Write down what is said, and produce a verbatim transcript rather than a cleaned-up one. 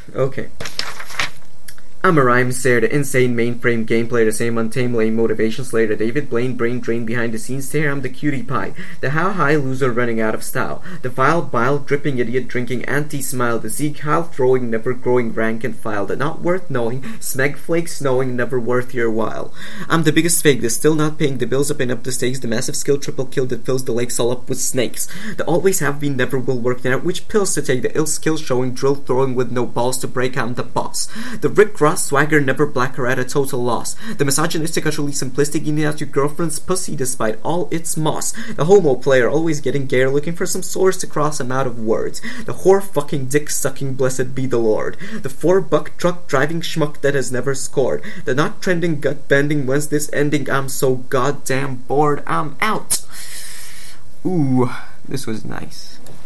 Okay. I'm a rhyme sayer, the insane mainframe gameplay, the same untamed lame motivation slayer, the David Blaine brain drain behind the scenes stare. I'm the cutie pie, the how high loser running out of style, the vile bile dripping idiot drinking anti-smile, the Zeke Heil throwing never growing rank and file, the not worth knowing, smeg flakes knowing never worth your while. I'm the biggest fake, the still not paying the bills upping up the stakes, the massive skill triple kill that fills the lakes all up with snakes, the always have been never will work out which pills to take, the ill skill showing drill throwing with no balls to break. I'm the boss, the Rick Ross swagger never blacker at a total loss, the misogynistic utterly simplistic eating out your girlfriend's pussy despite all its moss, the homo player always getting gayer looking for some swords to cross him out of words, the whore fucking dick sucking blessed be the Lord, the four buck truck driving schmuck that has never scored, the not trending gut bending when's this ending. I'm so goddamn bored, I'm out. Ooh, this was nice.